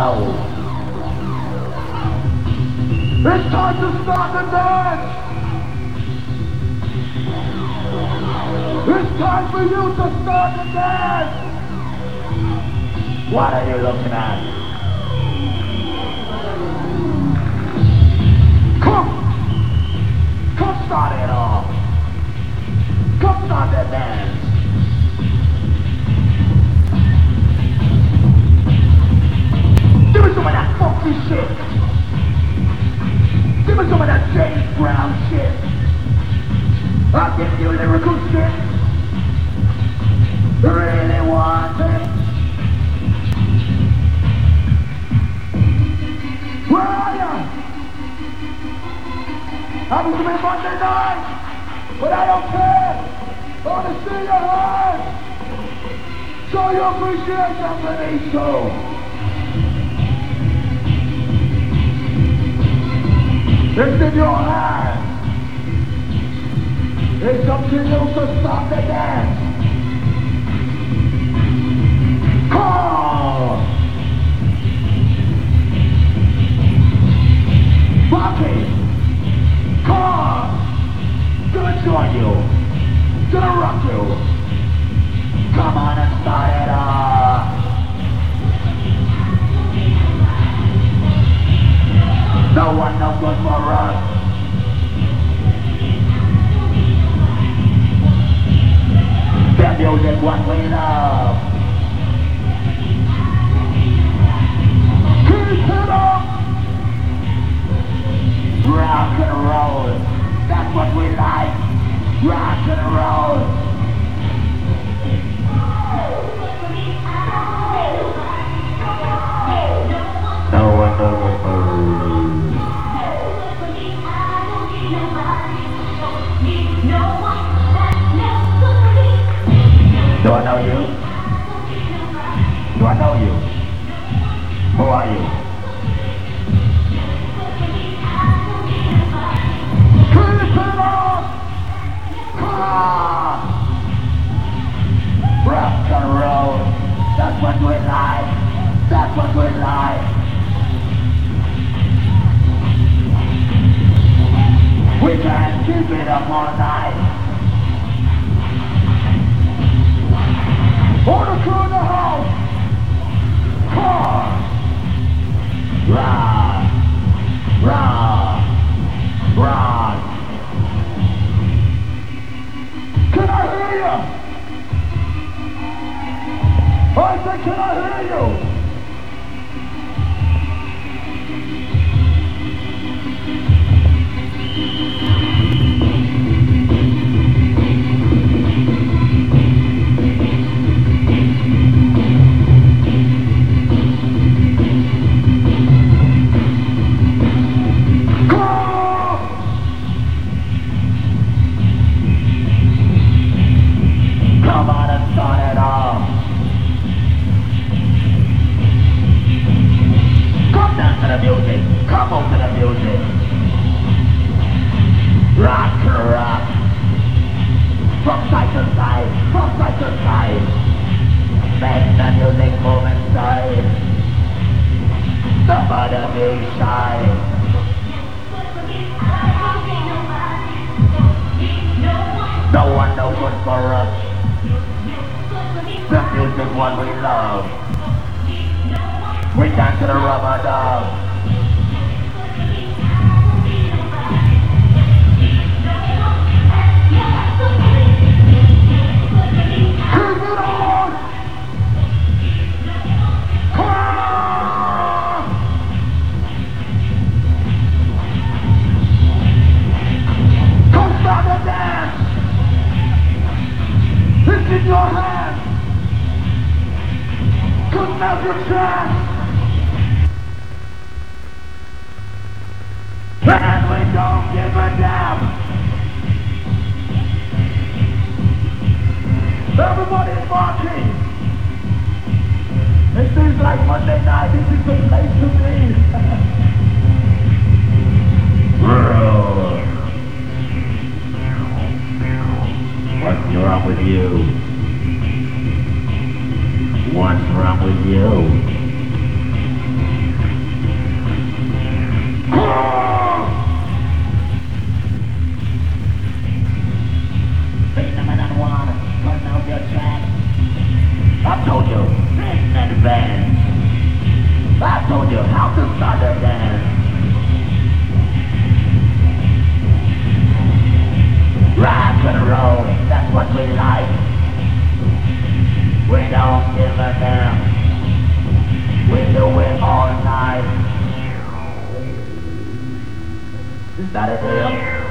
soul. It's time to start the dance! It's time for you to start the dance! What are you looking at? Come start it off! Come start the dance! Give me some of that funky shit! Give me some of that James Brown shit! I'll give you lyrical shit! Really want it? Where are ya? Happens to be Monday night, but I don't care! I want to see your hands! Show your appreciation for these two! It's in your hands! It's up to you to stop the dance! Call! Bucky! Call! Gonna join you! Gonna rock you! Come on and start it up! No one knows good for us! The music what we love! Keep it up! Rock and roll! That's what we like! Rock and roll! No one knows what for us! Do I know you? Do I know you? Who are you? Keep it up! Come on! Rock and roll! That's what we like! That's what we like! We can keep it up all night! Order crew in the house! Car! Run! Run! Run! Can I hear you? I said, can I hear you? Come on and start it off. Come down to the music. Come on to the music. Rock, rock. From side to side. From side to side. Make the music move inside. Nobody be shy. No one knows good for us. The music one we love. We dance to the rubber dub. Keep it on! Come on! Come start the dance! It's in your hands! Couldn't have your chance! And we don't give a damn! Everybody's marching! It seems like Monday night, this is the place to be! What's wrong with you? What's wrong with you? I told you how to start the dance. Rock and roll, that's what we like. We don't give a damn. We do it all night. Is that it, Dale?